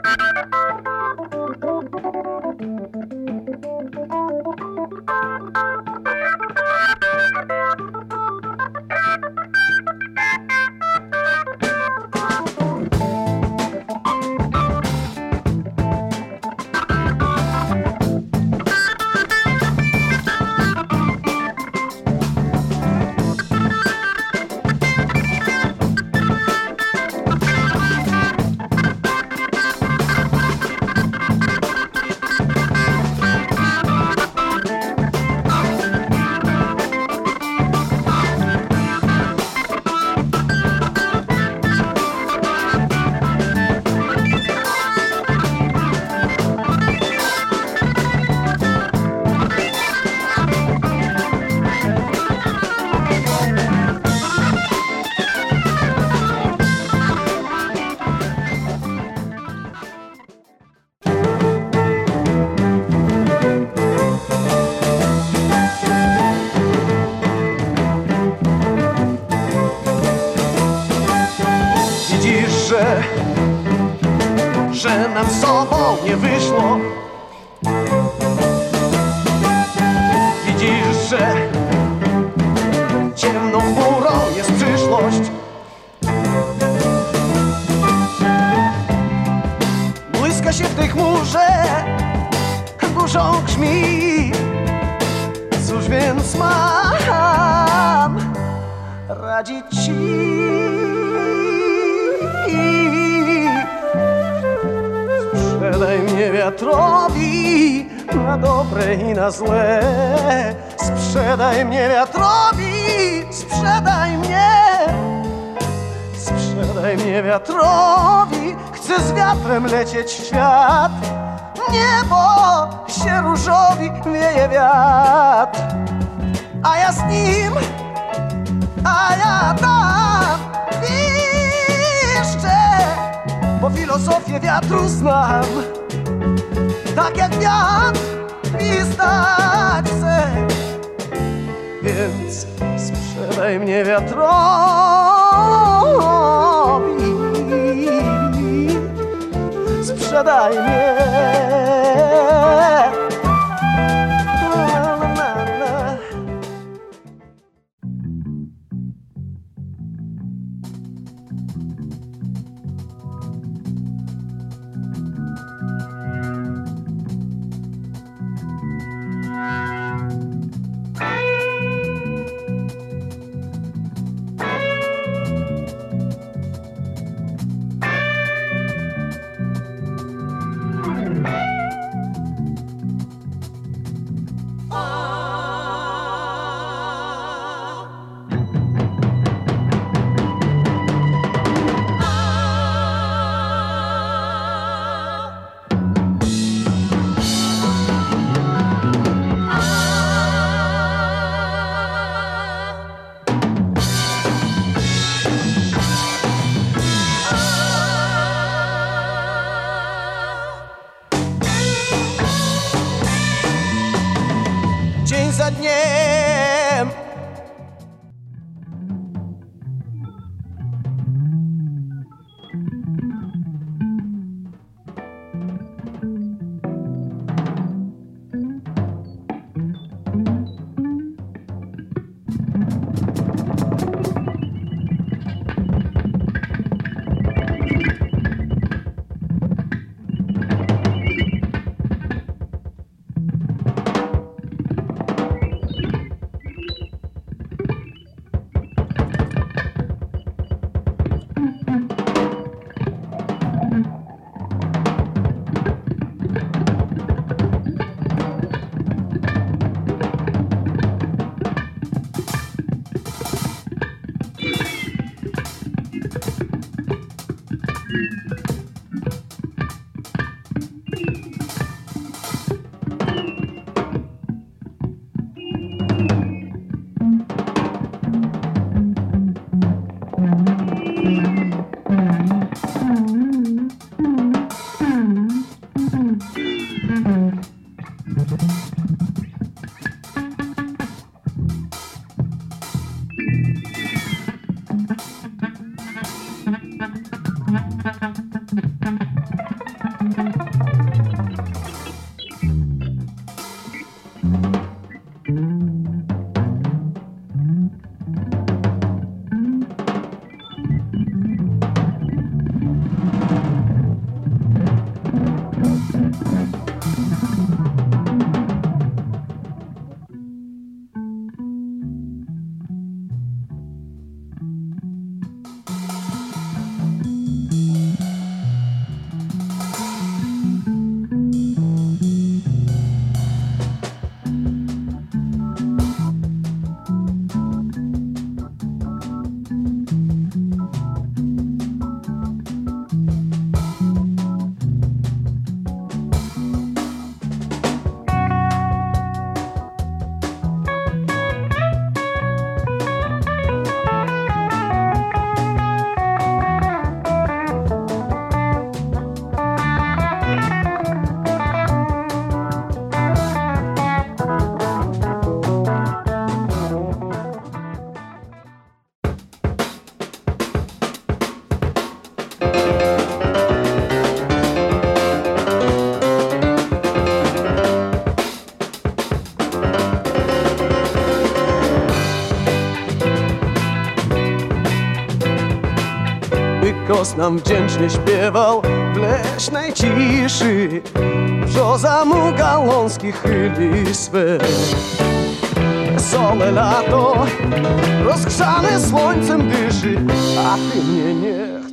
że nam z sobą nie wyszło. Widzisz, że ciemną chmurą jest przyszłość. Błyska się w tej chmurze, burzą grzmi. Cóż więc mam radzić ci? Sprzedaj mnie wiatrowi na dobre i na złe. Sprzedaj mnie wiatrowi, sprzedaj mnie. Sprzedaj mnie wiatrowi, chcę z wiatrem lecieć w świat. Niebo się różowi wieje wiatr, a ja z nim, a ja tam piszczę, bo filozofię wiatru znam. Tak jak wiatr gwizdać chcę, więc sprzedaj mnie wiatrowi. Sprzedaj mnie. Dzień za dniem głos nam wdzięcznie śpiewał w leśnej ciszy. Brzoza mu gałązki chyli swe. Wesołe lato rozgrzane słońcem dyszy, a ty mnie nie